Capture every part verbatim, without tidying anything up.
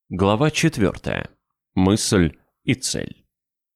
Глава четвертая. Мысль и цель.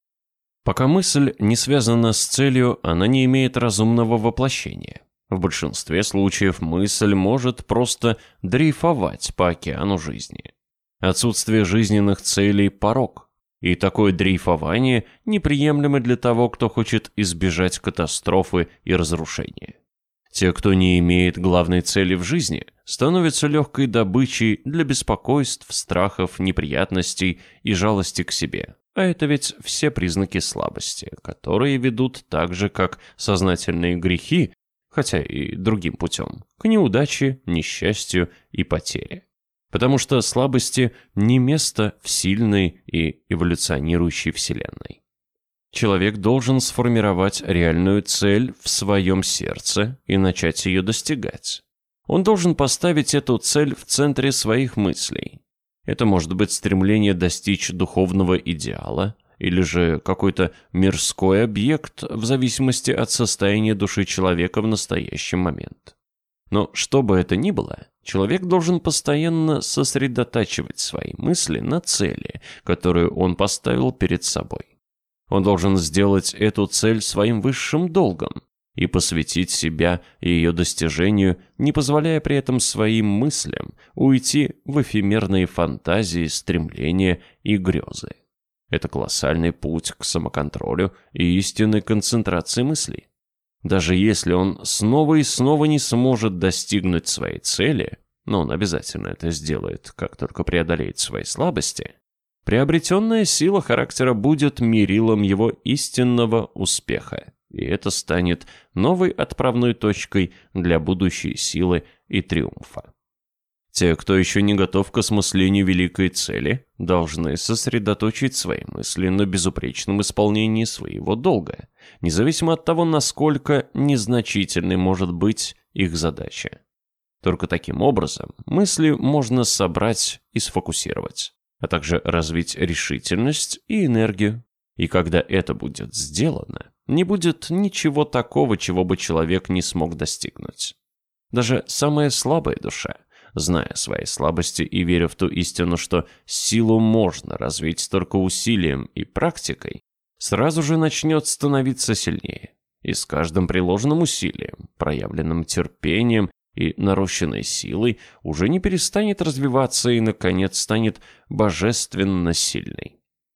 Пока мысль не связана с целью, она не имеет разумного воплощения. В большинстве случаев мысль может просто дрейфовать по океану жизни. Отсутствие жизненных целей – порок. И такое дрейфование неприемлемо для того, кто хочет избежать катастрофы и разрушения. Те, кто не имеет главной цели в жизни, становятся легкой добычей для беспокойств, страхов, неприятностей и жалости к себе. А это ведь все признаки слабости, которые ведут так же, как сознательные грехи, хотя и другим путем, к неудаче, несчастью и потере. Потому что слабости не место в сильной и эволюционирующей вселенной. Человек должен сформировать реальную цель в своем сердце и начать ее достигать. Он должен поставить эту цель в центре своих мыслей. Это может быть стремление достичь духовного идеала или же какой-то мирской объект в зависимости от состояния души человека в настоящий момент. Но что бы это ни было, человек должен постоянно сосредотачивать свои мысли на цели, которую он поставил перед собой. Он должен сделать эту цель своим высшим долгом и посвятить себя ее достижению, не позволяя при этом своим мыслям уйти в эфемерные фантазии, стремления и грезы. Это колоссальный путь к самоконтролю и истинной концентрации мыслей. Даже если он снова и снова не сможет достигнуть своей цели, но он обязательно это сделает, как только преодолеет свои слабости, приобретенная сила характера будет мерилом его истинного успеха, и это станет новой отправной точкой для будущей силы и триумфа. Те, кто еще не готов к осмыслению великой цели, должны сосредоточить свои мысли на безупречном исполнении своего долга, независимо от того, насколько незначительной может быть их задача. Только таким образом мысли можно собрать и сфокусировать, а также развить решительность и энергию. И когда это будет сделано, не будет ничего такого, чего бы человек не смог достигнуть. Даже самая слабая душа, зная свои слабости и веря в ту истину, что силу можно развить только усилием и практикой, сразу же начнет становиться сильнее. И с каждым приложенным усилием, проявленным терпением и нарощенной силой уже не перестанет развиваться и, наконец, станет божественно сильной.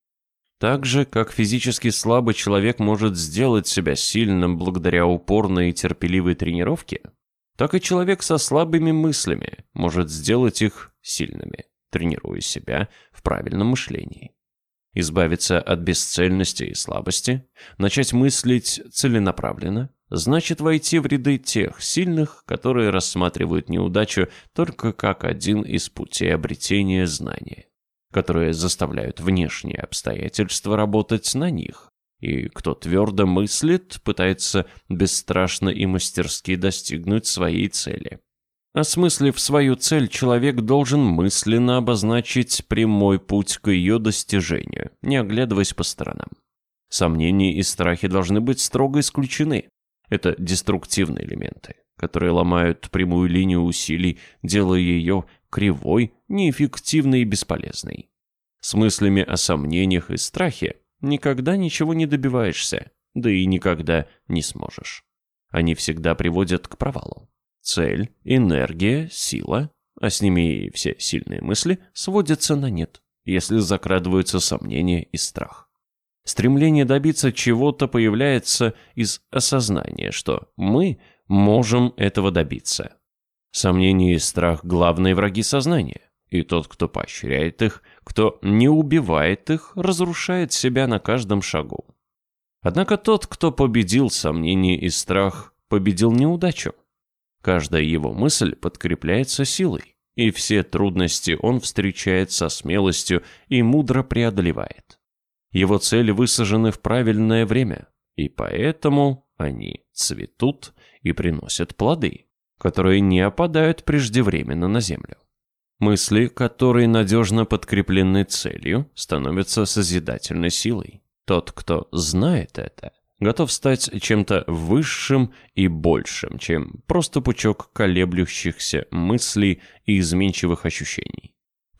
Так же, как физически слабый человек может сделать себя сильным благодаря упорной и терпеливой тренировке, так и человек со слабыми мыслями может сделать их сильными, тренируя себя в правильном мышлении. Избавиться от бесцельности и слабости, начать мыслить целенаправленно, значит войти в ряды тех сильных, которые рассматривают неудачу только как один из путей обретения знания, которые заставляют внешние обстоятельства работать на них, и кто твердо мыслит, пытается бесстрашно и мастерски достигнуть своей цели. Осмыслив свою цель, человек должен мысленно обозначить прямой путь к ее достижению, не оглядываясь по сторонам. Сомнения и страхи должны быть строго исключены. Это деструктивные элементы, которые ломают прямую линию усилий, делая ее кривой, неэффективной и бесполезной. С мыслями о сомнениях и страхе никогда ничего не добиваешься, да и никогда не сможешь. Они всегда приводят к провалу. Цель, энергия, сила, а с ними и все сильные мысли, сводятся на нет, если закрадываются сомнения и страх. Стремление добиться чего-то появляется из осознания, что мы можем этого добиться. Сомнения и страх – главные враги сознания, и тот, кто поощряет их, кто не убивает их, разрушает себя на каждом шагу. Однако тот, кто победил сомнения и страх, победил неудачу. Каждая его мысль подкрепляется силой, и все трудности он встречает со смелостью и мудро преодолевает. Его цели высажены в правильное время, и поэтому они цветут и приносят плоды, которые не опадают преждевременно на землю. Мысли, которые надежно подкреплены целью, становятся созидательной силой. Тот, кто знает это, готов стать чем-то высшим и большим, чем просто пучок колеблющихся мыслей и изменчивых ощущений.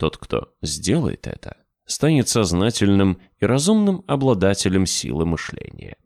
Тот, кто сделает это, станет сознательным и разумным обладателем силы мышления.